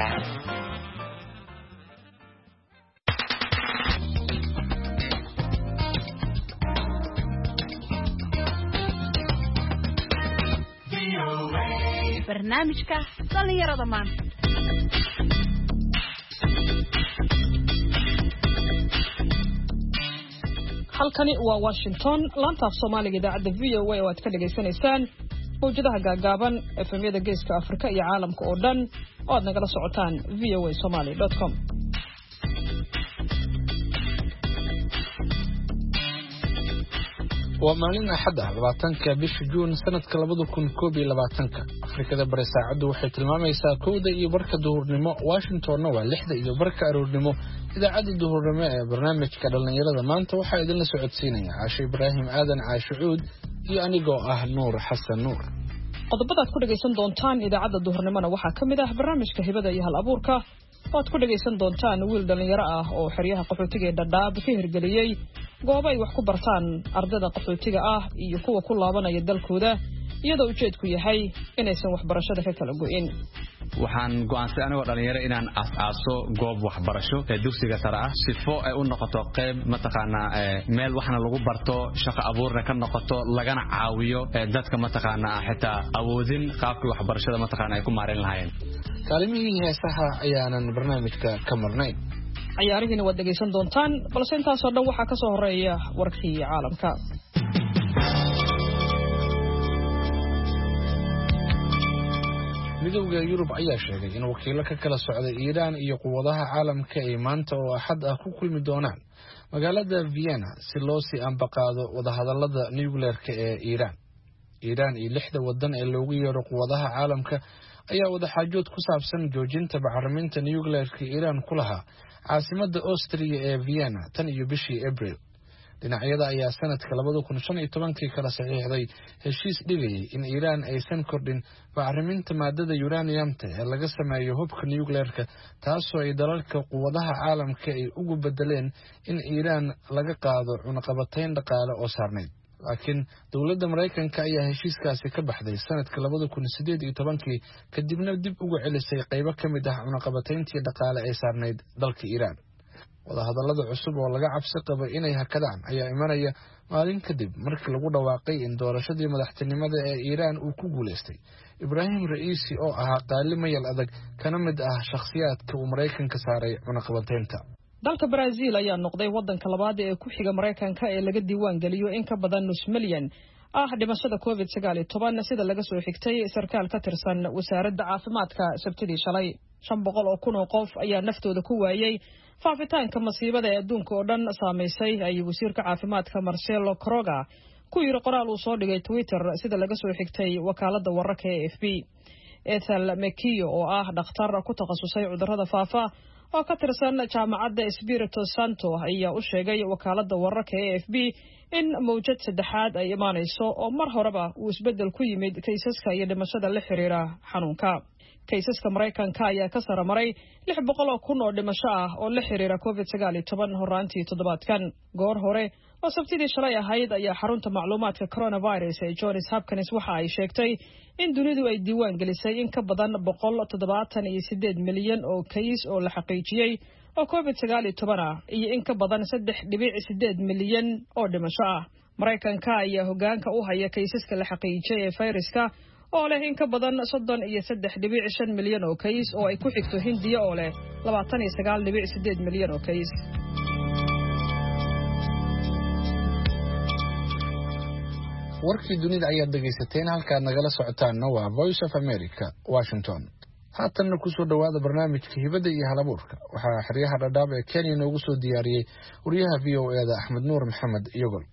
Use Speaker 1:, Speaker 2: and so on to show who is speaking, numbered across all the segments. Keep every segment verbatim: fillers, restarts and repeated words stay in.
Speaker 1: barnaamijka dhalinyarada maanta.
Speaker 2: halkani waa Washington, laanta af Soomaaliga idaacadda V O A oo aad ka dhageysanaysaan mowjadaha gaagaaban efemyada geeska Afrika iyo caalamka oo dhan oo aad nagala socotaan v o a somali dot com.
Speaker 3: waa maalin axad ah labaatanka bisha juun sanadka labada kun koob iyo labaatanka afrikada bari saacadu waxay tilmaamaysaa kowda iyo barka duhurnimo, Washingtonna waa lixda iyo barka aroornimo. idaacadda duhurnimo ee barnaamijka dhalinyarada maanta waxaa idinla socodsiinaya Caasho Ibraahim Aadan Caasho Cuud iyo anigoo ah Nuur Xasan Nuur.
Speaker 2: qodobada aad ku dhageysan doontaan idaacadda duhurnimona waxaa ka mid ah barnaamijka hibada iyo hal abuurka oo aad ku dhageysan doontaan wiil dhalinyaro ah oo xeryaha qaxootiga ee Dadaab ka hirgeliyay goobo ay wax ku bartaan ardayda qaxootiga ah iyo kuwa ku laabanaya dalkooda iyadoo ujeedku yahay inaysan waxbarashada ka kala go'in.
Speaker 4: waxaan go'aansaday anigoo dhalinyaro inaan aas-aaso goob waxbarasho ee dugsiga sare ah sifo ay u noqoto qayb mataqaanaa meel waxna lagu barto, shaqo abuurna ka noqoto, lagana caawiyo dadka mataqaanaa xitaa awoodin qaabkii waxbarashada mataqaanaa ay ku maareyn lahaayeen.
Speaker 3: kaalimihii heesaha ayaanan barnaamijka ka marnayn.
Speaker 2: ciyaarihiina waad dhegeysan doontaan, balse intaasoo dhan waxaa ka soo horeeya warkii caalamka.
Speaker 3: midowga Yurub ayaa sheegay in wakiilo ka kala socda Iiraan iyo quwadaha caalamka ay maanta oo axad ah ku kulmi doonaan magaalada Vienna si loo sii ambaqaado wadahadalada nuclearka ee Iiraan. Iiraan iyo lixda wadan ee loogu yeero quwadaha caalamka ayaa wada xaajood ku saabsan joojinta bacriminta nuclearka Iiraan ku lahaa caasimadda Austria ee Vienna tan iyo bishii April. dhinacyada ayaa sanadka labada kun shan iyo toban kala saxiixday heshiis dhigayay in Iiraan aysan kordhin bacriminta maadada uraniumta ee laga sameeyo hubka nuclearka, taasoo ay dalalka quwadaha caalamka ay ugu bedeleen in Iiraan laga qaado cunaqabatayn dhaqaale oo saarneyd. laakiin dowladda Mareykanka ayaa heshiiskaasi ka baxday sanadka labada kun sideed iyo toban kadibna dib ugu celisay qaybo ka mid ah cunaqabatayntii dhaqaale ee saarneyd dalka Iiraan. wadahadalada cusub oo laga cabsi qabo inay hakadaan ayaa imanaya maalin kadib markii lagu dhawaaqay in doorashadii madaxtinimada ee Iiraan uu ku guuleystay Ibrahim Raisi oo ahaa qaali mayal adag kana mid ah shakhsiyaadka uu Mareykanka saaray cunaqabataynta.
Speaker 2: dalka Brazil ayaa noqday wadanka labaad ee ku xiga Mareykanka ee laga diiwaan geliyo in ka badan nus milyan ah dhimashada covid sagaal iyo toban sida laga soo xigtay sarkaal ka tirsan wasaaradda caafimaadka Sabtidii shalay. shan boqol oo kun oo qof ayaa naftooda ku waayay faafitaanka masiibada ee adduunka oo dhan saameysay, ayuu wasiirka caafimaadka Marcelo Croga ku yiri qoraal uu soo dhigay Twitter sida laga soo xigtay wakaaladda wararka ee A F P. Ethel Mekio oo ah dhakhtar ku takhasusay cudurrada faafa oo ka tirsan jaamacadda Espirito Santo ayaa u sheegay wakaaladda wararka ee A F P in mowjad saddexaad ay imaanayso oo mar horeba uu isbeddel ku yimid kaysaska iyo dhimashada la xiriira xanuunka. kaysaska Mareykanka ayaa ka sare maray lix boqol oo kun oo dhimasho ah oo la xiriira covid sagaal iyo toban horaantii toddobaadkan. goor hore oo Sabtidii shalay ahayd ayaa xarunta macluumaadka coronavirus ee Johns Hopkins waxa ay sheegtay in dunidu ay diiwaan gelisay in ka badan boqol toddobaatan iyo siddeed milyan oo kays oo la xaqiijiyay oo covid sagaal iyo toban ah iyo in ka badan saddex dhibic siddeed milyan oo dhimasho ah. Mareykanka ayaa hoggaanka u haya kaysaska la xaqiijiyay ee fayraska oo leh in ka badan soddon iyo saddex dhibic shan milyan oo kays oo ay ku xigto Hindiya oo leh labaatan iyo sagaal dhibic siddeed milyan oo kays.
Speaker 3: warkii dunida ayaad dhegaysateen, halkaad nagala socotaanna waa Voice of America, Washington. haatanna ku soo dhawaada barnaamijka hibada iyo hal abuurka. waxaa xeryaha Dadaab ee Kenya noogu soo diyaariyey wariyaha V O A da Axmed Nuur Maxamed Iyagol.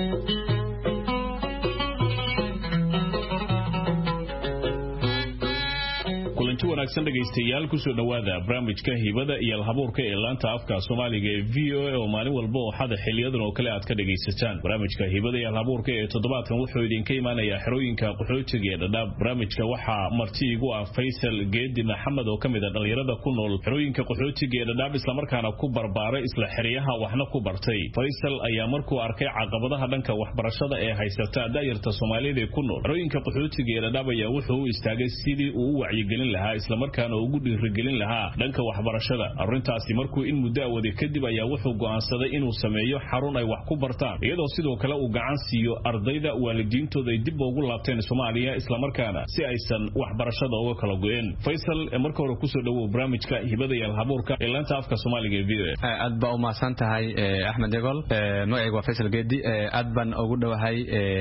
Speaker 5: kulanti wanaagsan dhagaystayaal ku soo dhawaada barnaamijka hibada iyo hal-abuurka ee laanta afka Soomaaliga ee V O A oo maalin walba oo xada xiliyadan oo kale aad ka dhagaysataan. barnaamijka hibada iyo hal-abuurka ee toddobaadkan wuxuu idinka imaanayaa xerooyinka qaxootiga ee Dadaab. barnaamijka waxaa marti igu ah Faysal Geedi Maxamed oo kamid ah dhalinyarada ku nool xerooyinka qaxootiga ee Dadaab isla markaana ku barbaaray isla xeryaha waxna ku bartay. Faysal ayaa markuu arkay caqabadaha dhanka waxbarashada ee haysata daayirta Soomaalida ku nool xerooyinka qaxootiga ee Dadaab ayaa wuxuu u istaagay sidii uu u wacyigelin horumarin lahaa isla markaana ugu dhiirigelin lahaa dhanka waxbarashada. Arrintaasi markuu in muddo awadi kadib ayaa wuxuu go'aansaday inuu sameeyo xarun ay wax ku bartaan iyadoo sidoo kale uu gacan siiyo ardayda waalidiintooda ay dib ugu laabteen Soomaaliya isla markaana si aysan waxbarashada uga kala go'een. Faisal marka hore ku soo dhawow barnaamijka hibada iyo habuurka ee laanta afka Soomaaliga ee V O A.
Speaker 4: aad baa u mahadsan tahay Axmed Egol. magacaygu waa Faisal Geedi. aad baan ugu dhawahay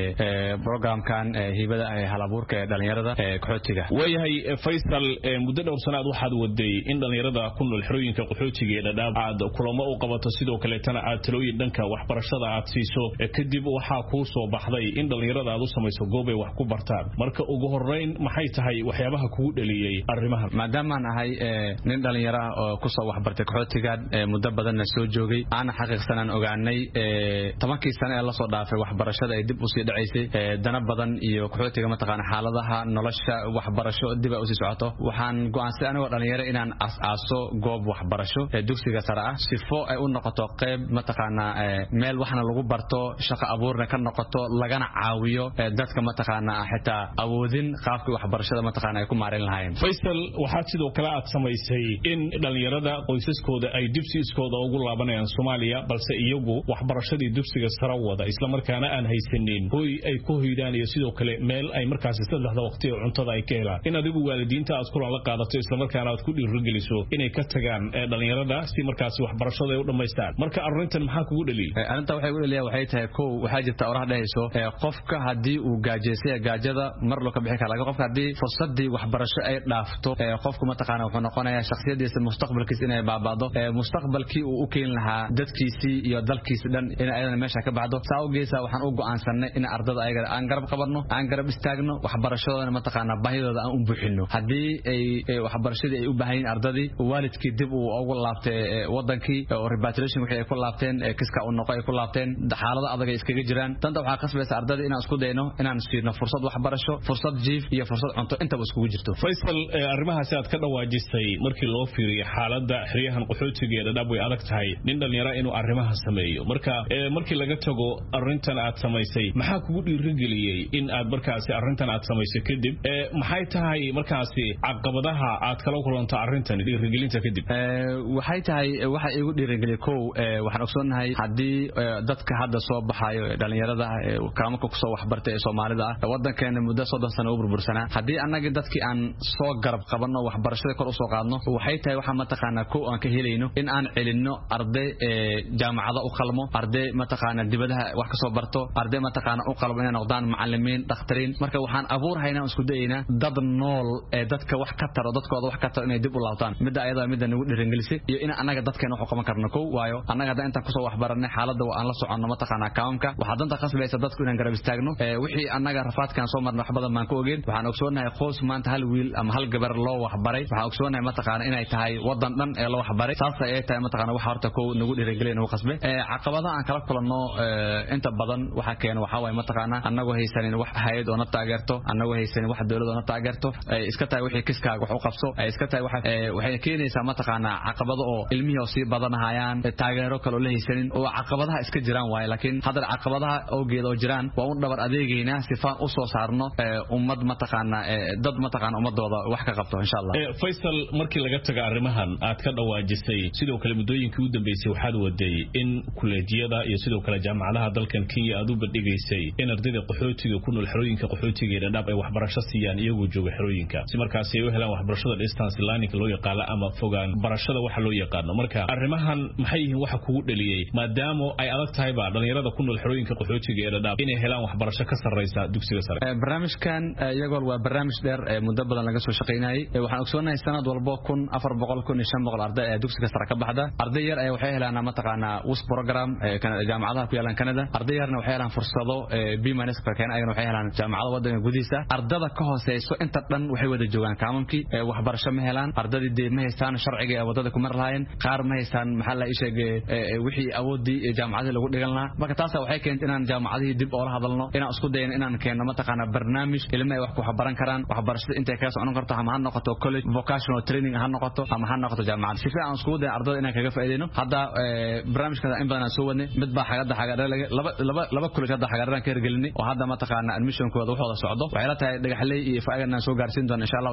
Speaker 4: programkan hibada iyo halabuurka ee dhalinyarada ee qaxootiga.
Speaker 5: Wayahay Faisal, muddo dhowr sanaad waxaad waday in dhalinyarada ku nool xerooyinka qaxootiga ee Dadaab aad kulamo u qabato sidoo kale tan aad talooyin dhanka waxbarashada aad siiso kadib waxa ku soo baxday in dhalinyarada aad u samayso goob ay wax ku bartaan. Marka ugu horeyn maxay tahay waxyaabaha kugu dhaliyay arrimahan?
Speaker 4: maadaama aan ahay nin dhalinyaro ah oo ku soo waxbartay qaxootiga muddo badan soo joogay aan xaqiiqsanan ogaanay tobankii sano ee la soo dhaafay waxbarashada ay dib u sii dhacaysay dana badan iyo qaxootiga ma taqaan xaaladaha nolosha waxbarasho dib u sii socoto. waxaan go'aansaday anigoo dhalinyaro inaan aaso goob waxbarasho ee dugsiga sare ah sifo ay u noqoto qayb ma taqaan meel waxna lagu barto shaqo abuurna ka noqoto lagana caawiyo dadka ma taqaan xitaa awoodin qaabka waxbarashada ma taqaan ay ku maareyn lahaayeen.
Speaker 5: Faisal, waxa sidoo kale aad samaysay in dhalinyarada qoysaskooda ay dibsiiskooda ugu laabanayaan Soomaaliya balse iyagu waxbarashadii dugsiga sare wada isla markaana aan haysanin hooy ay ku hoydaan iyo sidoo kale meel ay markaas saddexda waqti oo cuntada ay ka helaan. in adigu waalidiinta aad ku la qaadato isla markaana aad ku dhiirigeliso inay ka tagaan dhalinyarada si markaas waxbarashada ay u dhameystaan. marka arrintan maxaa kugu dhaliyay?
Speaker 4: arrinta waxay ugu dhaliyay waxay tahay koow waxa jirta oraah dhahayso qofka hadii uu gaajeysay gaajada mar loo ka bixi kara qofka hadii fursadii waxbarasho ay dhaafto qofku ma taqaan wuxuu noqonayaa shakhsiyadiisa mustaqbalkiisa inay baabaado mustaqbalkii uu u keen lahaa dadkiisii iyo dalkiisa dhan in ayadana meesha ka baxdo. saawgeesa waxaan u go'aansanay in ardada ayaga aan garab qabanno aan garab istaagno waxbarashadooda ma taqaan baahidooda aan u buuxino. hadii ay waxbarashadii ay u baahan yihiin ardadii waalidkii dib uu ugu laabtay wadankii oo repatriation wixii ay ku laabteen kiska u noqo ay ku laabteen xaalado adag ay iskaga jiraan tanta waxa qasbaysa ardada inaan isku dayno inaan siino fursad waxbarasho fursad jiif iyo fursad cunto intaba isku jirto.
Speaker 5: Faisal, arrimahaasi aad ka dhawaajisay markii loo fiiriyo xaaladda xiriyahan qaxootiga ee Dadaab way adag tahay nin dhalinyaro inuu arrimaha sameeyo. marka markii laga tago arrintan aad samaysay maxaa kugu dhiirigeliyay in aad markaasi arrintan aad samaysay kadib maxay tahay markaasi caqabadaha aad kala kulanto arrintan dhiirigelinta kadib?
Speaker 4: waxay tahay waxa igu dhiirigeliyay koow waxaan ogsoonahay hadii dadka hadda soo baxayo dhalinyarada kaamka ku soo waxbartay ee Soomaalida ah wadankeena muddo soddon sano u burbursanaa hadii annaga dadkii aan soo garab qabanno waxbarashada kor u soo qaadno waxay tahay waxa ma taqaana koow aan ka helayno in aan celinno arday jaamacada u qalmo arday ma taqaana dibadaha wax ka soo barto arday ma taqaana u qalmo inay noqdaan macallimiin dhaqtariin. marka waxaan abuurhaynaa isku dayaynaa dad nool ee dadka wax ka taro dadkooda wax ka taro inay dib u laabtaan midda ayada midda nagu dhiirigelisay iyo in annaga dadkeena wax u qaban karno koow waayo annaga hadda intaan ku soo waxbaranay xaaladda aan la soconno ma taqaana kaamka waxa danta qasbaysa dadku inaan garab istaagno wixii annaga rafaadkan soo marno wax badan baan ku ogeyn. waxaan ogsoonahay qoys maanta hal wiil ama hal gabar loo waxbaray waxaan ogsoonahay ma taqaana inay tahay wadan dhan ee loo waxbaray taas ay tahay ma taqaana waxa horta koow nagu dhiirigelin nagu qasbay. caqabadaha aan kala kulanno inta badan waxa keenay waxa way ma taqaana annagu haysanin wax hay'ad oo na taageerto annagu haysanin wax dawlad oo na taageerto ay iska tahay wixii kiskaaga wax u qabso ay iska tahay waxa waxay keenaysaa ma taqaana caqabado oo ilmihi oo si badanahayaan taageero kale oo la haysanin oo caqabadaha iska jiraan waay laakiin hadda caqabadaha oo geedo jiraan waa un dhabar adeegayna sifaan u soo saarno ummad ma taqaana dad ma taqaana ummadooda wax ka qabto insha Allah.
Speaker 5: Faisal, markii laga tago arrimahan aad ka dhawaajisay sidoo kale muddooyinkii u dambeysay waxaad waday in kuleejiyada iyo sidoo kale jaamacadaha dalkan Kenya aad u badhigaysay in ardayda qaxootiga ku nool xerooyinka qaxootiga ee Dadaab ay waxbarasho siiyaan iyagoo jooga xerooyinka si markaas ay u helaan waxbarashada distance learning loo yaqaan ama fogaan barashada waxa loo yaqaan. marka arrimahan maxay yihiin waxa kugu dhaliyay maadaama ay adag tahay ba dhalinyarada ku nool xerooyinka qaxootiga ee Dadaab inay helaan waxbarasho ka sarreysa dugsiga sare?
Speaker 4: barnaamijkan iyagoo waa barnaamij dheer muddo badan laga soo shaqeynayay waxaan ogsoonahay sanad walba kun afar boqol kun iyo shan boqol arday ee dugsiga sare ka baxda arday yar ay waxay helaan ma taqaana W S program ee jaamacadaha ku yaalan Canada arday yarna waxay helaan fursado B minus ka keen ayagana waxay helaan jaamacada wadanka gudihiisa ardada ka hooseyso inta dhan waxay wada joogaan kaamamkii waxbarasho ma helaan ardadii deed ma haystaan sharciga ee wadada ku mar lahayn qaar ma haystaan maxaa la isheegay wixii awoodii jaamacadaha lagu dhigan lahaa. marka taas waxay keentay inaan jaamacadihii dib oo la hadalno inaan isku dayno inaan keenno ma taqaana barnaamij ilmo ay wax ku xabaran karaan waxbarashada intay ka socon karto ama ha noqoto college vocational training ha noqoto ama ha noqoto jaamacad si fiican isku day ardada inaan kaga faa'iideyno. hadda barnaamijka in badan soo wadnay mid baa xagada xagada laba laba laba college hadda xagadan ka hirgelinay oo hadda ma taqaana admission kooda waxooda socdo waxay la tahay dhagaxley iyo faa'iidana soo gaarsiin doona insha Allah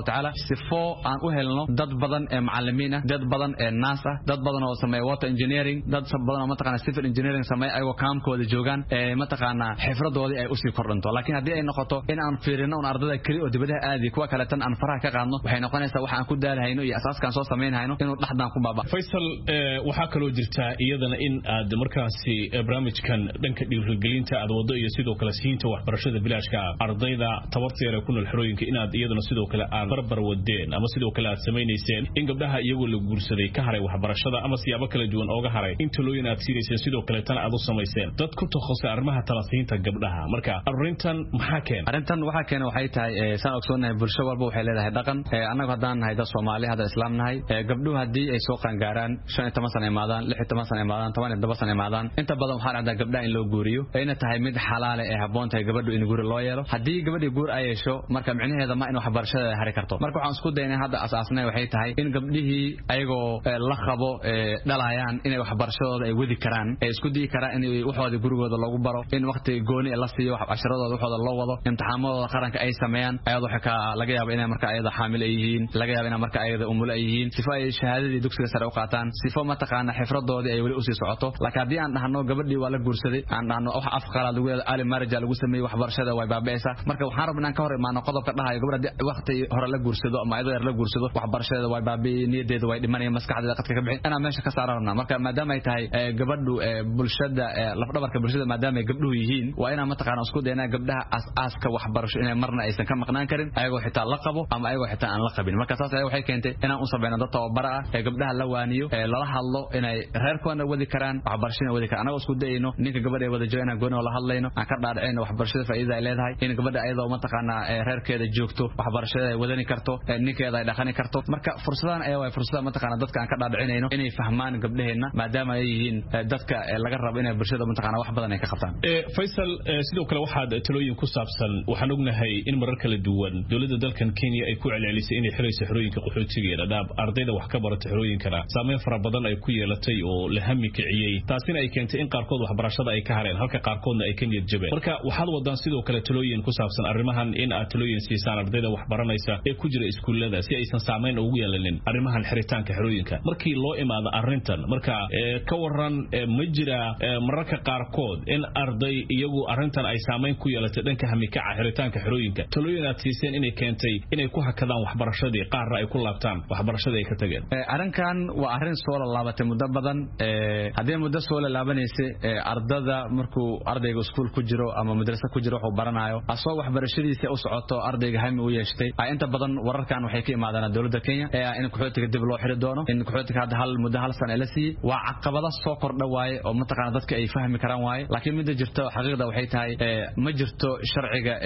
Speaker 4: ta'ala sifo aan u helno dad badan ee macallimiin ah dad badan ee naas ah dad badan oo sameeya water engineering dad badan oo mataqaana civil engineering sameeya ayagoo kaamkooda joogaan ee mataqaana xifradoodii ay u sii kordhanto laakiin haddii ay noqoto in aan fiirino un ardada kali oo dibadaha aadi kuwa kale tan aan faraha ka qaadno waxay noqonaysaa waxa aan ku daalahayno iyo asaaskan soo sameynayno inuu dhaxdaan ku baaba
Speaker 5: Faisal waxa kale oo jirta iyadana in aad markaasi barnaamijkan dhanka dhiirigelinta aad wado iyo sidoo kale siinta waxbarashada bilaashka ardayda tabarteeda ku nool xirooyinka inaad iyadana sidoo kale aad barbar wadeen ama sidoo kale aad sameeynayeen in gabdhaha iyagoo la guursaday ka haray waxbarashada ama siyaabo kala duwan ooga haray inta looyin aad siinayseen sidoo kale tan aad u sameeyeen dad ku takhasustay arrimaha talasiinta gabdhaha marka arrintan maxaa keenay
Speaker 4: arrintan waxa keenay waxay tahay saan ogsoonahay bulsho walba waxay leedahay dhaqan anagu haddaan nahay dad Soomaali hada islaam nahay gabdhuhu hadii ay soo qangaaraan shan iyo toban sano imaadaan lix iyo toban sano imaadaan toban iyo toban sano imaadaan inta badan waxaan arkaa gabdhaha in loo guuriyo ayna tahay mid xalaal ah ee haboon tahay gabadhu in guur loo yeelo hadii gabadhi guur ay yeesho marka micnaheeda ma in waxbarashada ay hari karto marka waxaan isku daynay hadda asaasnay waxay tahay in gabdhihii ayagoo la qabo dhalayaan inay waxbarashadooda ay wadi karaan ay isku dii karaan in waxooda gurigooda lagu baro in waqti gooni la siiyo waxbarashadooda waxooda loo wado imtixaanadooda qaranka ay sameeyaan ayadoo xaka laga yaabo inay marka ayada xaamil ay yihiin laga yaabo inay marka ayada umul ay yihiin sifo ay shahaadadii dugsiga sare u qaataan sifo ma taqaana xifradoodii ay wali u sii socoto laakiin hadii aan dhahno gabadhii waa la guursaday aan dhahno wax afqala lagu yeelo ali marriage lagu sameeyay waxbarashada way baabeeysa marka waxaan rabnaa ka hor imaano qodobka dhahayo gabadha waqti hore la guursado ama ayada yar la guursado waxbarashada way baabeeyay niyadeedu way dhimanayaan maskaxdeeda qadka ka bixin ana meesha ka saarana marka maadaama ay tahay gabadhu bulshada laf dhabarka bulshada maadaama ay gabdhuhu yihiin waa inaan ma taqaana isku deena gabdhaha aas-aaska waxbarasho inay marna aysan ka maqnaan karin ayagoo xitaa la qabo ama ayagoo xitaa aan la qabin marka taas ay waxay keentay inaan u sameeyno dad tababar ah ee gabdhaha la waaniyo ee lala hadlo inay reerkooda wadi karaan waxbarashada wadi karaan anaga isku dayno ninka gabadha wada joogana gooni oo la hadlayno aan ka dhaadhicino waxbarashada faa'iido ay leedahay in gabadha ayadoo ma taqaana reerkeeda joogto waxbarashada ay wadani karto ninkeeda ay dhaqani karto marka fursadahan ay way fursada ma taqaana dadka aan ka dhaadhicinayno inay fahmaan gabdhaheena maadaama ay yihiin dadka laga rabo inay bulshada ma taqaana wax badan ay ka qabtaan
Speaker 5: ee Faisal sidoo kale waxaad talooyin ku saabsan waxaan ognahay in marar kala duwan dawladda dalkan Kenya ay ku celcelisay inay xirayso xirooyinka qaxootiga dhaab ardayda wax ka barata xirooyinkana saameyn fara badan ay ku yeelatay oo la hami kiciyay taasina ay keentay in qaarkood waxbarashada ay ka hareen halka qaarkoodna ay ka niyad jabeen marka waxaad wadaan sidoo kale talooyin ku saabsan arrimahan in aad talooyin siisaan ardayda wax baranaysa ee ku jira iskuulada si aysan saameyn ugu yeelanin arrimahan xiritaanka xirooyinka markii loo imaado arrintan marka ka waran ma jira mararka qaarkood in arday iyagu arrintan ay saameyn ku yeelatay dhanka hami kaca xiritaanka xirooyinka talooyin aad siiseen inay keentay inay ku hakadaan waxbarashadii qaarna ay ku laabtaan waxbarashada ay ka tageen
Speaker 4: arrinkan waa arrin soo laabatay muddo badan hadii muddo soo laabanaysa ardada markuu ardayga iskuul ku jiro ama madrasa ku jiro wuxuu baranayo asoo waxbarashadiisa u socoto ardayga hami u yeeshtay inta badan wararkan waxay ka imaadaan dawladda Kenya in qaxootiga dib loo xiri doono in qaxootiga hadda hal muddo hal sano la siiyay waa caqabada soo kordha waaye oo ma taqaan dadka ay fahmi karaan waaye laakiin mid jirto xaqiiqda waxay tahay ma jirto sharciga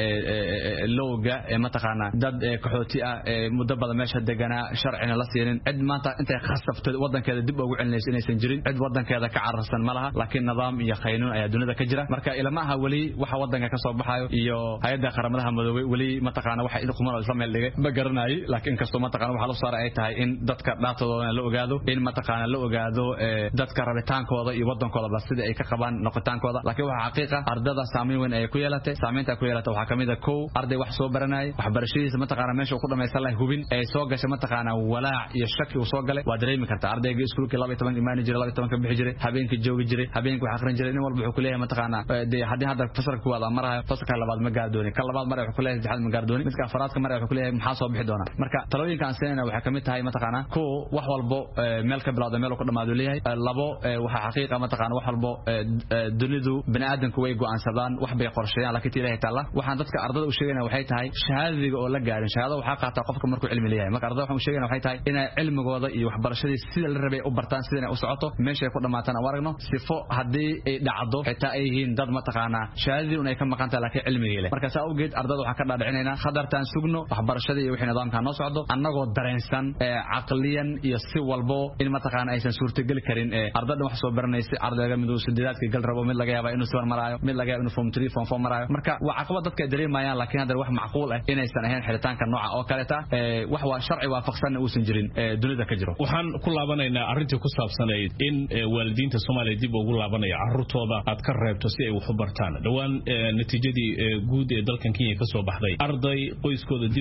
Speaker 4: looga ma taqaan dad qaxooti ah muddo badan meesha deganaa sharcina la siinin cid maanta intay khasabtay wadankeeda dib ugu celinaysa inaysan jirin cid wadankeeda ka cararsan malaha laakiin nidaam iyo qaynuun ayaa dunida ka jira marka ilmaha wali waxa wadanka ka soo baxayo iyo hay'adda qaramada midoobay wali ma taqaan waxa idin qumano isla meel dhigay ma garanay laakiin kasto ma taqaan waxa la saaray ay tahay in dadka dhaatadooda la ogaado in ma taqaan la ogaado dadka rabitaankooda iyo wadankooda bas sida ay ka qabaan noqotaankooda laakiin waxa xaqiiqa ardada saameyn weyn ay ku yeelatay saameynta ku yeelatay waxa kamid ah koow arday wax soo baranay waxbarashadiisa ma taqaan meesha uu ku dhameeyay la hubin ay soo gashay ma taqaan walaac iyo shaki uu soo galay waa dareemi kartaa ardayga iskuulka laba iyo toban imaan jiray laba iyo toban ka bixi jiray habeenka joogi jiray habeenka wax akhrin jiray in walba wuxuu ku leeyahay ma taqaan hadii hadda fasalka wada marayo fasalka labaad ma gaadoonin ka labaad mar wuxuu ku leeyahay saddexaad ma gaadoonin midka afraadka mar wuxuu ku leeyahay maxaa soo bixi doona marka talooyinka aan siinayna waxa kamid tahay ma taqaan ko wax walbo meel ka bilowda meel ku dhamaado leeyahay labo waxa xaqiiqa ma taqaan wax walbo dunidu bani'aadamku way go'aansadaan wax bay qorsheeyaan laakiin ilaahay taala waxaan dadka ardada u sheeganaa waxay tahay shahaadadiga oo la gaarin shahaadada waxa qaata qofka markuu cilmi leeyahay marka ardada waxaan u sheeganaa waxay tahay inay cilmigooda iyo waxbarashadii sida la rabay u bartaan sida ay u socoto meesha ay ku dhamaataan aragno sifo hadii ay dhacdo xitaa ay yihiin dad ma taqaana shahaadadii inay ka maqan tahay laakiin cilmiga leh marka saa awgeed ardada waxa ka dhaadhicinaynaa khadartaan sugno waxbarashadii iyo wixii nidaamka noo socdo annagoo dareensan aqliyan iyo si walbo in ma taqaana aysan suurtagal karin ardada wax soo baranaysa ardayga mid uu sideedaadka gal rabo mid laga yaabo inuu soo maraayo mid laga yaabo inuu form three form four maraayo marka waa caqabad dadka dareemayaan laakiin hadda wax macquul ah inaysan ahayn xiritaanka nooca oo kale ta wax waa sharci waafaqsan oo uusan jirin dunida ka jiro
Speaker 5: waxaan ku laabanaynaa arrintii ku saabsanayd in waalidiinta Soomaaliyeed dib ugu laabanaya carruurtooda aad ka reebto si ay wax u bartaan dhawaan natiijadii guud ee dalkan Kenya ka soo baxday arday qoyskooda dib ugu laabtay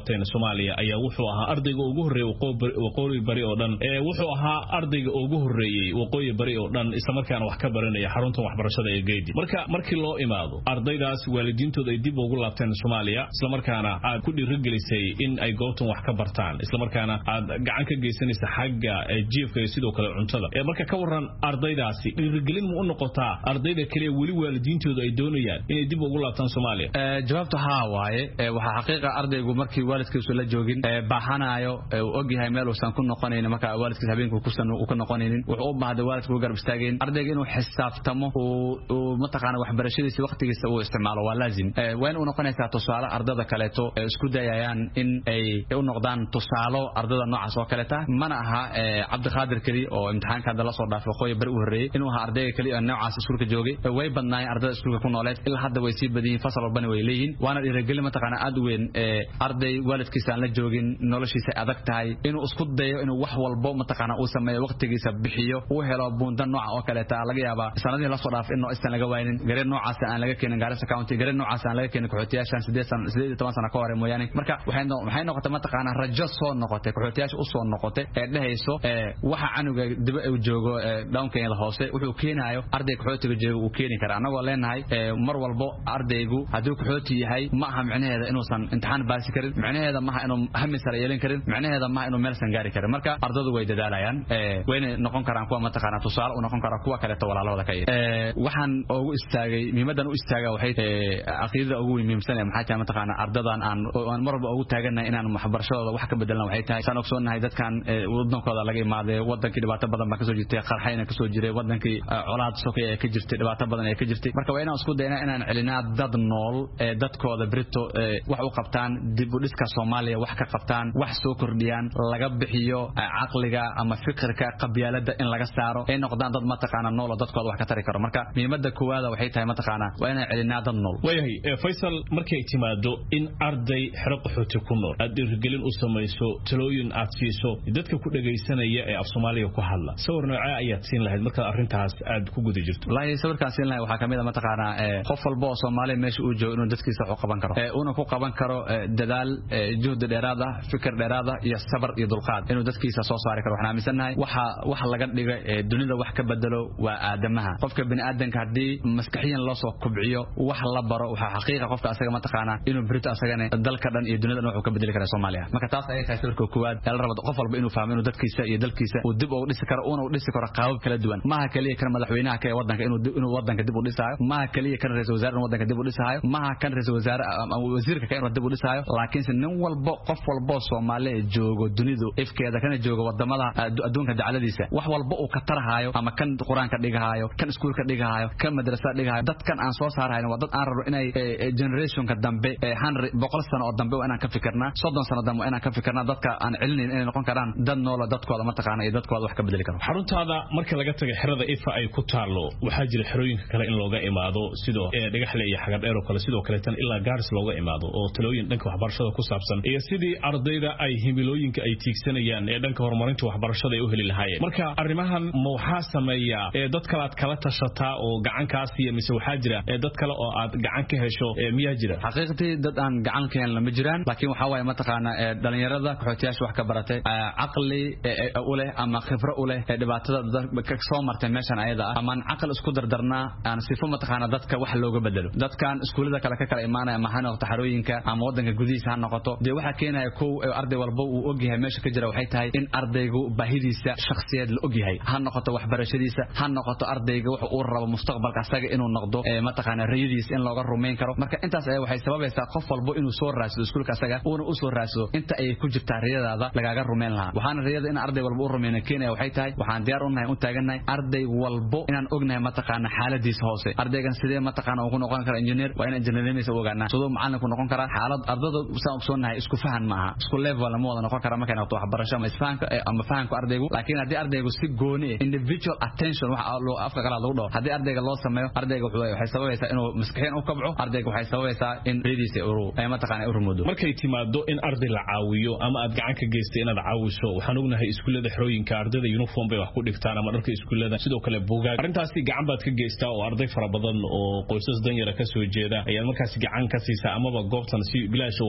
Speaker 5: laabteen Soomaaliya ayaa wuxuu ahaa ardayga ugu horeeyay waqooyi bari oo dhan ee wuxuu ahaa ardayga ugu horeeyay waqooyi bari oo dhan isla markaana wax ka baranaya xarunta waxbarashada ee Geedi marka markii loo imaado ardaydaas waalidiintooda ay dib ugu laabteen Soomaaliya isla markaana aad ku dhiirigelisay in ay goobtan wax ka bartaan isla markaana aad gacan ka geysanaysa xagga jiifka iyo sidoo kale cuntada ee marka ka waran ardaydaasi dhiirigelin mu u noqotaa ardayda kale wali waalidiintooda ay doonayaan inay dib ugu laabtaan Soomaaliya
Speaker 4: ee jawaabtu haa waaye waxa xaqiiqa ardaygu markii waalidkiisu la joogin ee baahanaayo uu ogyahay meel uu san ku noqonayna marka waalidkiisa habeenku ku san uu ka noqonaynin wuxuu u baahday waalidku garab istaageen ardayga inuu xisaabtamo oo mataqaana waxbarashadiisa waqtigiisa uu isticmaalo waa laazim waa inuu noqonaysaa tusaale ardada kale to isku dayayaan in ay u noqdaan tusaalo ardada noocaas oo kale ta mana aha Cabdi Qaadir kali oo imtixaanka hadda la soo dhaafay qoyb bari u horeeyay inuu aha ardayga kali oo noocaas iskuulka joogay way badnaayeen ardada iskuulka ku nooleed ilaa hadda way sii badiyeen fasal walbana way leeyihiin waana dhiirigelin mataqaana aad weyn ee arday waalidkiisa aan la joogin noloshiisa adag tahay inuu isku dayo inuu wax walbo mataqaana uu sameeyo waqtigiisa bixiyo uu helo buundan nooca oo kale ta laga yaabaa sanadii la soo dhaafay inuu istan laga waaynin gareer noocaas aan laga keenin Garissa County gareer noocaas aan laga keenin qaxootiyaashan sideed iyo toban sano ka hor mooyaane marka waxay waxay noqotay mataqaana rajo soo noqotay qaxootiyaasha u soo noqotay ee dhahayso ee waxa canuga dib uu joogo downkeeda hoose wuxuu keenayo arday qaxootiga joogo uu keeni kara anagoo leenahay mar walbo ardaygu haduu qaxooti yahay ma aha macnaheeda inuu san imtixaan baasi karin macnaheeda ma aha inuu hami sare yeelan karin macnaheeda ma aha inuu meel san gaari karin marka ardadu way dadaalayaan ee wayna noqon karaan kuwa mataqaana tusaale u noqon kara kuwa kale walaalada ka ee waxaan ugu istaagay miimadan u istaaga waxay aqoonta ugu muhiimsan ee maxay tahay mataqaana ardadan aan mar walba ugu taaganahay inaan waxbarashadooda wax ka bedelna waxay tahay san ogsoonahay dadkan wadankooda laga imaaday wadankii dhibaato badan ba ka soo jirtay qarxayna ka soo jiray wadankii colaad sokay ee ka jirtay dhibaato badan ee ka jirtay marka waa inaan isku dayna inaan celinaa dad nool ee dadkooda Brito wax u qabtaan dib u dhiska Soomaaliya wax ka qabtaan wax soo kordhiyaan laga bixiyo aqliga ama fikirka qabyaalada in laga saaro ee noqdaan dad mataqaana nool oo dadkooda wax ka tari karo marka miimada koowaad waxay tahay mataqaana waa inaan celinaa dad nool
Speaker 5: wayahay Faisal markay timaado in arday xiraq qaxooti ku nool aad dhiirigelin u samayso talooyin aad siiso dadka ku dhageysanaya ee af Soomaaliya ku hadla sawir nooca ayaad siin lahayd marka arintaas aad ku guda jirto
Speaker 4: wallahi sawirkaas siin lahayd waxa kamid ah mataqaana qof walba oo Soomaaliya meesha uu joogo inuu dadkiisa wax qaban karo ee uu ku qaban karo dadaal juhd dheeraad ah fikir dheeraad ah iyo sabr iyo dulqaad inuu dadkiisa soo saari karo waxna aaminsanahay waxa wax laga dhigay dunida wax ka bedelo waa aadamaha qofka bini aadanka hadii maskaxiyan loo soo kubciyo wax la baro waxa xaqiiqa qofka asaga mataqaana inuu Brito asagana dalka dhan iyo dunida wuxuu ka bedeli karaa Soomaaliya marka taas ay tahay sawirka koowaad ee la rabo qof walba inuu fahmo inuu dadkiisa iyo dalkiisa uu dib ugu dhisi karo oo uu dhisi karo qaabab kala duwan ma kaliya kan madaxweynaha ka wadanka inuu inuu wadanka dib u dhisayo ma kaliya kan ra'iisul wasaaraha wadanka dib u dhisayo ma kan ra'iisul wasaaraha ama wasiirka ka inuu dib u dhisayo laakiin nin walba qof walba Soomaaliya joogo dunidu ifkeeda kana joogo wadamada adduunka dacaladiisa wax walba uu ka tarhayo ama kan quraanka dhigahayo kan iskuulka dhigahayo kan madrasada dhigahayo dadkan aan soo saarayno waa dad aan rabo inay generation ka dambe boqol sano oo dambe inaan ka fikirnaa soddon sano dambe inaan ka fikirnaa dadka aan cilinayn inay noqon karaan dad nool dadkooda mataqaana iyo dadkooda wax ka bedeli karo
Speaker 5: xaruntaada marka laga tago xirada ifa ay ku taalo waxa jira xirooyinka kale in looga imaado sidoo ee dhagaxle iyo xagar dheer oo kale sidoo kale tan ilaa Gaaris looga imaado oo talooyin dhanka waxbarashada ku saabsan iyo sidii ardayda ay himilooyinka ay tiigsanayaan ee dhanka horumarinta waxbarashada ay u heli lahaayeen marka arrimahan ma waxa sameeya ee dad kale aad kala tashataa oo gacan ka siiya mise waxa jira ee dad kale oo aad gacan ka hesho ee miya jira
Speaker 4: xaqiiqtii dad aan gacan ka helna ma jiraan laakiin waxa way mataqaana dhalinyarada qaxootiyaasha wax ka baratay aqli u leh ama khibro u leh dhibaatada ka soo martay meeshan ayada ah ama aqal isku dardarna aan sifo mataqaana dadka wax looga bedelo dadkan iskuulada kale ka kala imaanaya ma hano taxarooyinka ama wadanka gudihiisa ha noqoto de waxa keenaya koow arday walba uu ogyahay meesha ka jira waxay tahay in ardaygu baahidiisa shakhsiyeed la ogyahay ha noqoto waxbarashadiisa ha noqoto ardayga waxa uu rabo mustaqbalka asaga inuu noqdo mataqaana rayadiisa in looga rumeyn karo marka intaas ay waxay sababaysaa qof walba inuu soo raasado iskuulka asaga oo uu soo raasado inta ay ku jirtaa rayadaada lagaga rumeyn lahaa waxaan rayada in arday walba uu rumeeyna keenaya waxay tahay waxaan diyaar u nahay u taaganahay arday walba inaan ognahay mataqaana xaaladiisa hoose ardaygan sidee mataqaana uu noqon karo engineer waa in engineernimadiisa ogaanaa sidoo macallin ku noqon kara xaalad ardada saan ogsoonahay isku fahan maaha isku level ma wada noqon kara markay noqoto waxbarasho ama isfahanka ama fahanka ardaygu laakiin hadii ardaygu si gooni individual attention waxa loo afka kala lagu dhaw hadii ardayga loo sameeyo ardayga waxay sababaysaa inuu maskaxiyan u kabco ardayga waxay sababaysaa in rayadiisa uu ay mataqaana u rumodo
Speaker 5: markay timaado in arday la caawiyo ama aad gacan ka geystay inaad caawiso waxaan ognahay iskuulada xirooyinka ardayda uniform bay wax ku dhigtaan ama dharka iskuulada sidoo kale buugaag arintaasi gacan baad ka geystaa oo arday fara badan oo qoysas dan yar ka soo jeeda ayaa markaas gacan ka siisaa amaba goobtan si bilaash wax ugu bartaan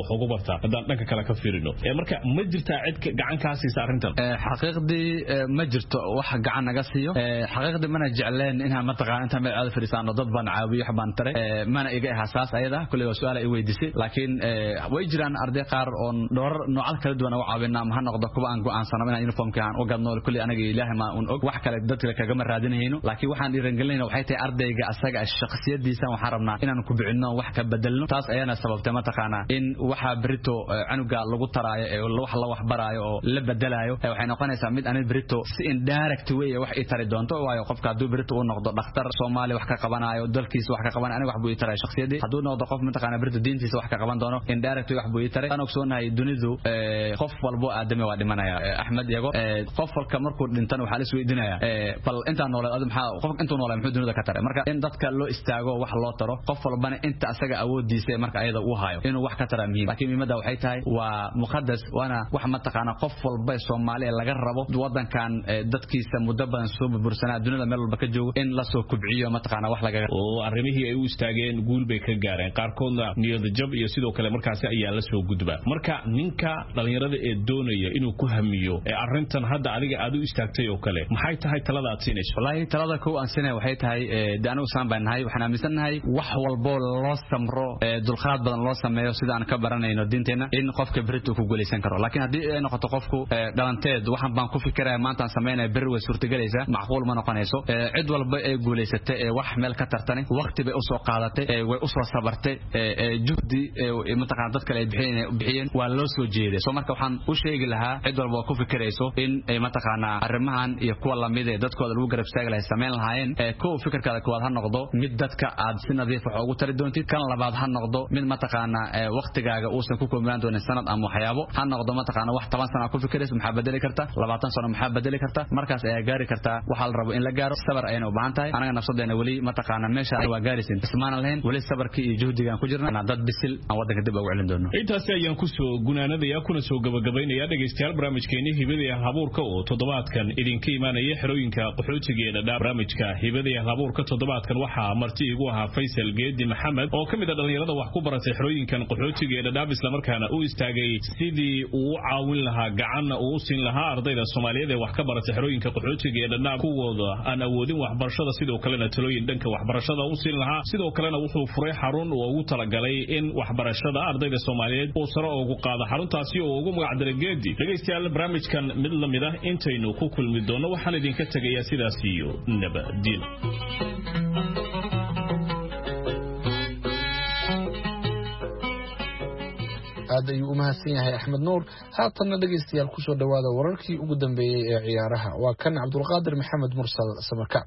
Speaker 5: kartaa haddaan dhanka kale ka fiirino marka ma jirtaa cid gacan ka siisa arrintan
Speaker 4: xaqiiqdii ma jirto wax gacan naga siiyo xaqiiqdii mana jecleen inaan mataqaan inta meel aad fariisano dad baan caawiyo xabaan tare mana iga ahasaas ayada kulli su'aal ay weydiisay laakiin way jiraan arday qaar oo dhowr nooc kala duwan oo caawinaa ma noqdo kuwa aan go'aansano inaan uniformka aan u gadno kulli anaga ilaahay ma un og wax kale dadka kaga ma raadinayno laakiin waxaan dhiirangelinayna waxay tahay ardayga asaga shakhsiyadiisa waxaan rabnaa inaan ku bixino wax ka bedelno taas ayana sababtay mataqaana in waxa brito canuga lagu taraayo ee wax la wax baraayo oo la bedelayo waxay noqonaysaa mid aan brito si indirect way wax ay tari doonto waayo qofka haduu brito uu noqdo dhakhtar Soomaali wax ka qabanayo dalkiisa wax ka qaban aniga wax buu i taray shakhsiyadii haduu noqdo qof mataqaana brito diintiisa wax ka qaban doono indirect wax buu i taray aan ogsoonahay dunidu qof walbo aadami waa dhimanaya Ahmed yago qof walka markuu dhintan waxa la isweydiinaya bal inta noolad maxaa qof intuu noolay muxuu dunida ka taray marka in dadka loo istaago wax loo taro qof walbana inta asaga awoodiisa marka ayada uu hayo inuu wax ka tara muhiim laakiin muhiimada waxay tahay waa muqaddas wana wax ma taqaana qof walba Soomaaliya laga rabo wadankan dadkiisa muddo badan soo burbursanaa dunida meel walba ka joogo in la soo kubciyo ma taqaana wax laga
Speaker 5: oo arrimihii ay u istaageen guul bay ka gaareen qaarkoodna niyad jab iyo sidoo kale markaas ayaa la soo gudba marka ninka dhalinyarada ee doonaya inuu ku hamiyo ee arrintan hadda adiga aad u istaagtay oo kale maxay tahay talada aad siinayso
Speaker 4: wallahi talada ku aan siinay waxay tahay daanu saan baanahay waxaan aaminsanahay wax walbo loo samro dulqaad badan loo sameeyo sida aan ka baranayno diinteena in qofka brito ku guuleysan karo laakiin hadii ay noqoto qofku dhalanteed waxaan baan ku fikiraa maanta sameynay bir way suurtagelaysa macquul ma noqonayso cid walba ay guuleysatay ee wax meel ka tartanay waqti bay u soo qaadatay ee way u soo sabartay ee juhdi ee mataqaan dadka ay bixiyeen waa loo soo jeeday soo marka waxaan u sheegi lahaa cid walba ku fikirayso in ay mataqaana arrimahan iyo kuwa lamid ee dadkooda lagu garab istaagi lahayn sameyn lahaayeen ee koo fikirkada kuwaad ha noqdo mid dadka aad si nadiif ah ugu tari doontid kan labaad ha noqdo mid mataqaana waqtigaaga uusan ku koobnaan doonin sanad ama waxyaabo ha noqdo mataqaana wax toban sano ku fikirayso maxaa bedeli karta labaatan sano maxaa bedeli karta markaas ayaa gaari karta waxa la rabo in la gaaro sabar ayna u baahan tahay anaga nafsadeena wali mataqaana meesha ay waa gaarisin ismaana lahayn wali sabarkii iyo juhdiga ku jirna dad bisil aan wadanka dib ugu celin doono
Speaker 5: intaas ayaan ku soo gunaanadaya kuna soo gabagabaynaya dhageystayaal barnaamijkeeni hibada iyo habuurka oo toddobaadkan idinka imaanaya xerooyinka qaxootiga ee dhadhaab barnaamijka hibada iyo habuurka toddobaadkan waxa marti igu ahaa Faisal Geedi Maxamed oo kamid ah dhalinyarada wax ku baratay xerooyinkan qaxootiga ee dhadhaab isla markaana uu istaagay sidii uu caawin lahaa gacan uu siin lahaa ardayda Soomaaliyeed ee wax ka baratay xerooyinka qaxootiga ee dhadhaab kuwooda aan awoodin waxbarashada sidoo kalena talooyin dhanka waxbarashada uu siin lahaa sidoo kalena wuxuu furay xarun oo ugu talagalay in waxbarashada ardayda Soomaaliyeed uu sare ugu qaado xaruntaasi oo ugu magac daray Geedi dhageystayaal barnaamijkan mid la mid ah intaynu ku kulmi doono waxaan idinka tagayaa sidaas iyo nabadgelyo
Speaker 3: aad ayuu u mahadsan yahay Axmed Nuur haatanna dhageystayaal ku soo dhawaada wararkii ugu dambeeyay ee ciyaaraha waa kan Cabdulqaadir Maxamed Mursal Samarka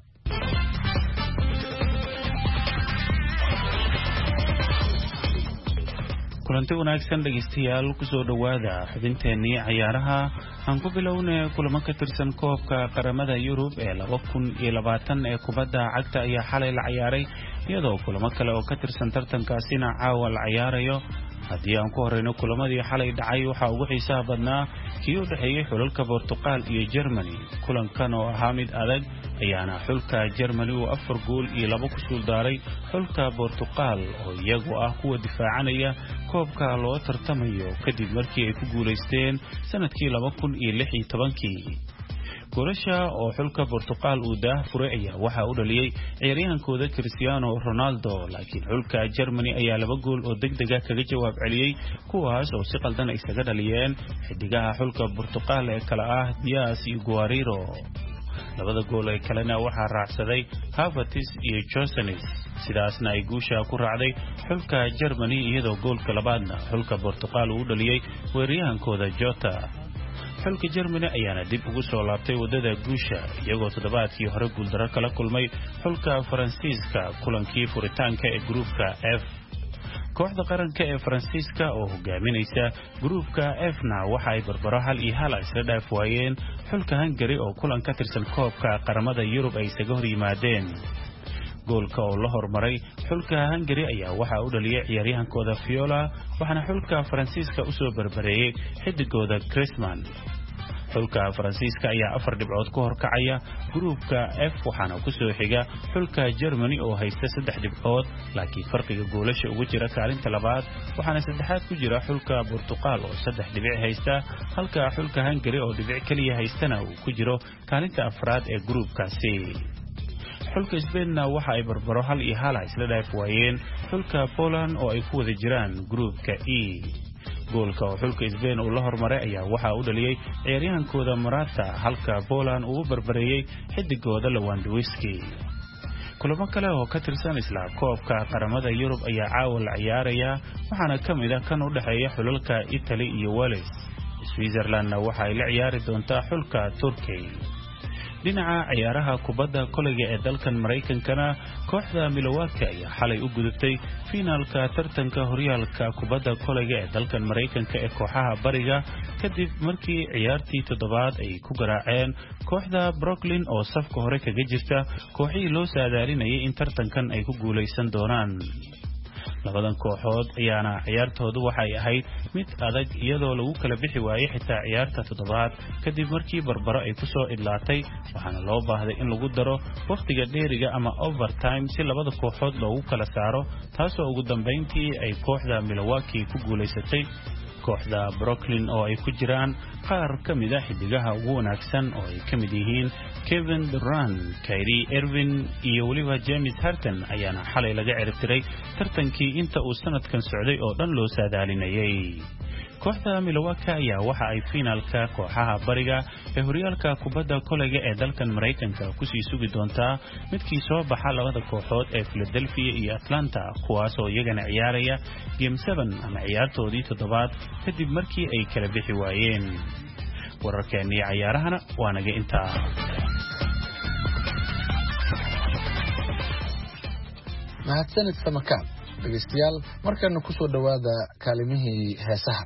Speaker 6: kulanti wanaagsan dhageystayaal ku soo dhawaada xubinteennii ciyaaraha aan ku bilownay kulamo ka tirsan koobka qaramada Yurub ee laba kun iyo labaatan ee kubadda cagta ayaa xalay la ciyaaray iyadoo kulamo kale oo ka tirsan tartankaasina caawa la ciyaarayo haddii aan ku horeyno kulamadii xalay dhacay waxaa ugu xiisaha badnaa kii u dhexeeyey xulalka Portugal iyo Germany kulankan oo ahaa mid adag ayaana xulka Germany uu afar gool iyo laba ku suuldaaray xulka Portugal oo iyagu ah kuwa difaacanaya koobka loo tartamayo kadib markii ay ku guuleysteen sanadkii laba kun iyo lix iyo tobankii Gorasha oo xulka Portugal uu daah furay ayaa waxa uu dhaliyay ciyaaryahankooda Cristiano Ronaldo laakiin xulka Germany ayaa laba gool oo degdeg ah kaga jawaab celiyay kuwaas oo si qaldan isaga dhaliyeen xidigaha xulka Portugal ee kala ah Diaz iyo Guerreiro labada gool ee kalena waxa raacsaday Havertz iyo Josenis sidaasna ay guusha ku raacday xulka Germany iyadoo goolka labaadna xulka Portugal uu dhaliyay weeraryahankooda Jota xulka Germany ayaana dib ugu soo laabtay wadada guusha iyagoo toddobaadkii hore guuldaro kala kulmay xulka Faransiiska kulankii furitaanka ee gruupka F kooxda qaranka ee Faransiiska oo hogaaminaysa gruupka F-na waxa ay barbaro hal iyo hal isla dhaaf waayeen xulka Hungary oo kulan ka tirsan koobka qaramada Yurub ay isaga hor yimaadeen goolka oo la hormaray xulka Hungary ayaa waxa uu dhaliyay ciyaaryahankooda Viola waxaana xulka Faransiiska u soo barbareeyay xidigooda Griezmann xulka Faransiiska ayaa afar dhibcood ku horkacaya gruupka F waxaana ku soo xiga xulka Germany oo haysta saddex dhibcood laakiin farqiga goolasha ugu jira kaalinta labaad waxaana saddexaad ku jira xulka Portugal oo saddex dhibic haysta halka xulka Hungary oo dhibic kaliya haystana uu ku jiro kaalinta afraad ee gruupkaasi xulka Spain waxa ay barbaro hal iyo hal isla dhaaf waayeen xulka Poland oo ay ku wada jiraan gruupka E goolka oo xulka Spain uu la hormaray ayaa waxa uu dhaliyay ciyaaryahankooda Morata halka Poland uu barbareeyay xidigooda Lewandowski kulamo kale oo ka tirsan isla koobka qaramada Yurub ayaa caawa la ciyaaraya waxaana kamid ah kan u dhaxeeya xulalka Italy iyo Wales Switzerland waxa ay la ciyaari doontaa xulka Turkey dhinaca ciyaaraha kubadda kolayga ee dalkan Mareykankana kooxda Milwaukee ayaa xalay u gudubtay finaalka tartanka horyaalka kubadda kolayga ee dalkan Mareykanka ee kooxaha bariga kadib markii ciyaartii toddobaad ay ku garaaceen kooxda Brooklyn oo safka hore kaga jirta kooxihii loo saadaalinayay in tartankan ay ku guuleysan doonaan labadan kooxood ayaana ciyaartoodu waxay ahayd mid adag iyadoo lagu kala bixi waayay xitaa ciyaarta toddobaad kadib markii barbaro ay ku soo idlaatay waxaana loo baahday in lagu daro waqtiga dheeriga ama overtime si labada kooxood loogu kala saaro taasoo ugu dambeyntii ay kooxda Milwaukee ku guuleysatay kooxda Brooklyn oo ay ku jiraan qaar kamid ah xidigaha ugu wanaagsan oo ay kamid yihiin Kevin Durant, Kyrie Irving iyo waliba James Harden ayaana xalay laga ciribtiray tartankii inta uu sanadkan socday oo dhan loo saadaalinayay kooxda Milwaukee ayaa waxa ay finaalka kooxaha bariga ee horyaalka kubadda kolayga ee dalkan Mareykanka ku sii sugi doontaa midkii soo baxa labada kooxood ee Philadelphia iyo Atlanta kuwaas oo iyagana ciyaaraya game seven ama ciyaartoodii toddobaad kadib markii ay kala bixi waayeen wararkeennii ciyaarahana waa naga intaa
Speaker 3: mahadsanid Samakaan dhageystayaal markana ku soo dhawaada kaalimihii heesaha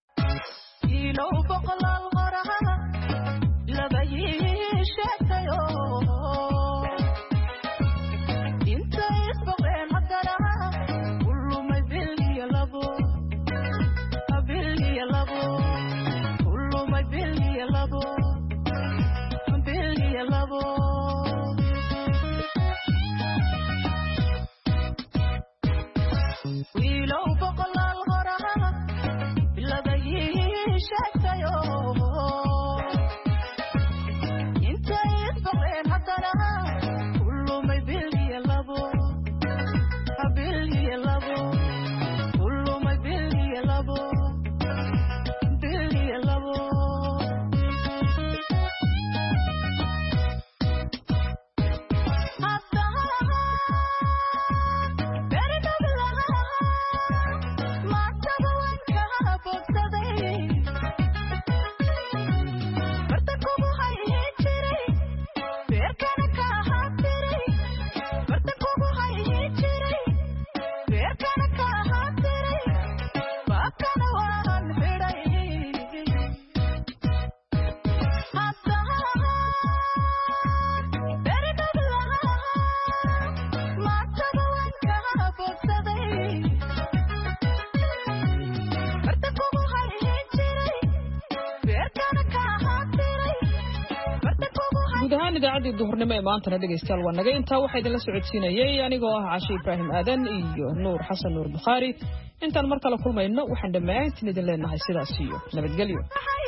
Speaker 2: idaacadii duhurnimo ee maantana dhegaystayaal waa naga intaa waxaa idinla socodsiinayay anigoo ah Cashe Ibrahim Aadan iyo Nuur Xasan Nuur Bukhari intaan mar kale kulmayno waxaan dhammaantiin idin leenahay sidaas iyo nabadgelyo